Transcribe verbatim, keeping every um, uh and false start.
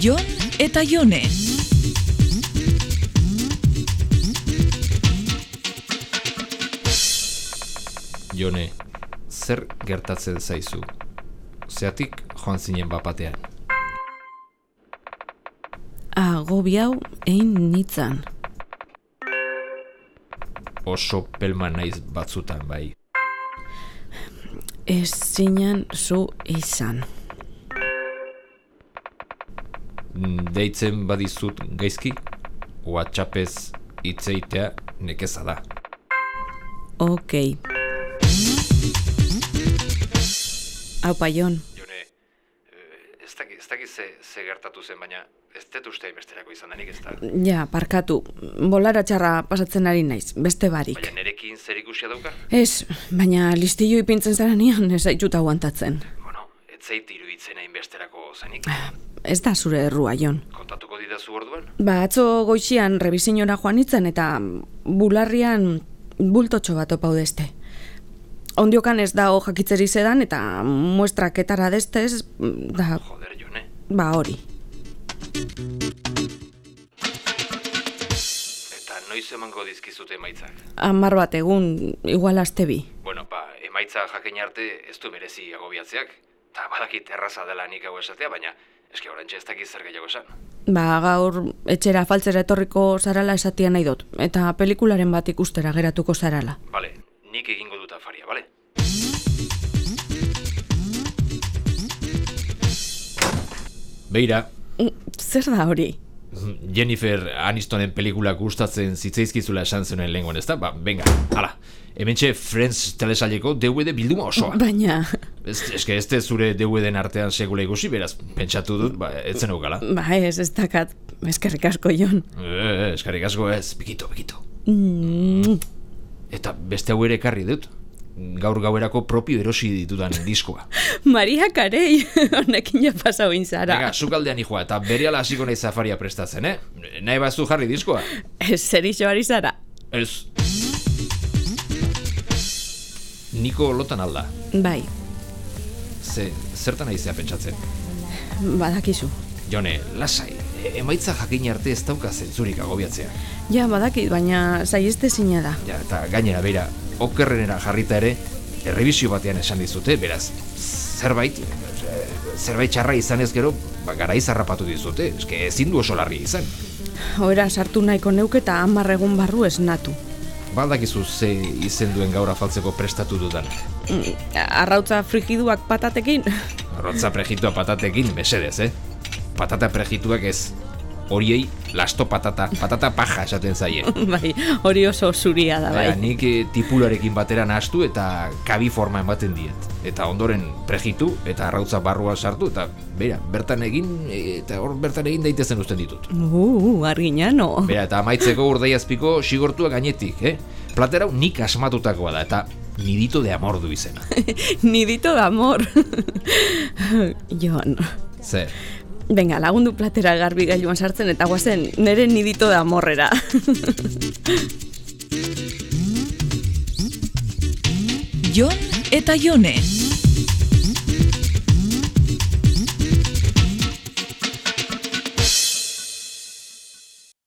Jon eta Jone. Jone, zer gertatzen zaizu? Zeatik joan zinen bapatean? Agobi hau egin nitzan. Oso pelman naiz batzutan, bai. Ez zinen zu izan. Deitzen badizut gaizki, WhatsAppez hitzeitea nekeza da. Okei. Aupa, Jon. Jone, ez dakit ez dakit ze, ze gertatu zen, baina ez dut uste besterako izan denik ez da. Ja, parkatu. Bolara txarra pasatzen ari naiz, beste barik. Baina nerekin zer ikusia dauka? Ez, baina listillo ipintzen zara nian ez aitxuta aguantatzen. Bueno, ez zait iruditzen hain besterako zenik. Ez da zure errua, Jon. Kontatuko didazu orduan? Ba, atzo goixian rebizinora joan itzen eta bularrian bultotxo bat opaudeste. Ondiokan ez da jakitzeri zedan eta muestraketara destez, da... Joder, Jone. Ba, hori. Eta noiz emango dizkizute emaitzak? Hamar bat egun, igual aste bi. Bueno, ba, emaitza jakin arte ez du merezi agobiatzeak. Ta badakit erraza dela nik hau esatea, baina eski oraintxe ez dakit zer gehiago esan. Ba, gaur etxera faltzera etorriko zarala esatia nahi dut, eta pelikularen bat ikustera geratuko zarala. Bale, nik egingo dut afaria, bale? Beira. Zer da hori? Jennifer Anistonen pelikulak gustatzen zitzaizkizula esan zuen lehengoen, ezta? Ba, venga, hala. Hementxe Friends telesaileko D V D bilduma osoa. Baina... Ez, eske ez zure D V D-en artean segula ikusi, beraz, pentsatu dut, ba, etzen aukala. Ba ez, ez dakat, eskerrik asko, Jon. E, eskerrik asko ez, bikito, bikito. Mm. Eta beste hau ere ekarri dut. Gaur gauerako propio erosi ditudan diskoa. Maria Carey, honekin ja pasau inzara. Venga, sukaldean hijoa, eta berehala hasiko nahi safaria prestatzen, eh? Nahi bazu jarri diskoa? Ez zer iso ari zara. Ez. Niko lotan alda. Bai. Ze, zertan nahi zea pentsatzen? Badakizu. Jone, lasai, emaitza jakin arte ez dauka zentzurik agobiatzea. Ja, badakit, baina saiheste zina da. Ja, eta gainera, beira, okerrenera jarrita ere, errebizio batean esan dizute, beraz, zerbait, zerbait txarra izan ez gero, ba, garaiz harrapatu dizute, eske ezin du oso larria izan. Oera sartu nahiko neuke eta hamar egun barru esnatu. Baldakizu ze izen duen gaur afaltzeko prestatu dudan. Arrautza frigiduak patatekin? Arrautza prejitua patatekin, mesedez, eh? Patata prejituak ez. Horiei, lasto patata, patata paja esaten zaie. Bai, hori oso zuria da, bai. Bera, nik e, tipularekin batera nahastu eta kabi forma ematen diet. Eta ondoren prejitu eta arrautza barruan sartu eta bera, bertan egin eta hor bertan egin daitezen uzten ditut. Uh, arginano. Bera, eta amaitzeko urdaiazpiko xigortua gainetik, eh? Platera hau nik asmatutakoa da eta nidito de amor du izena. Nidito de amor. Jon. Zer? Venga, lagundu platera garbi gailuan sartzen eta guazen nere nidito de amorrera. Jon eta Jone.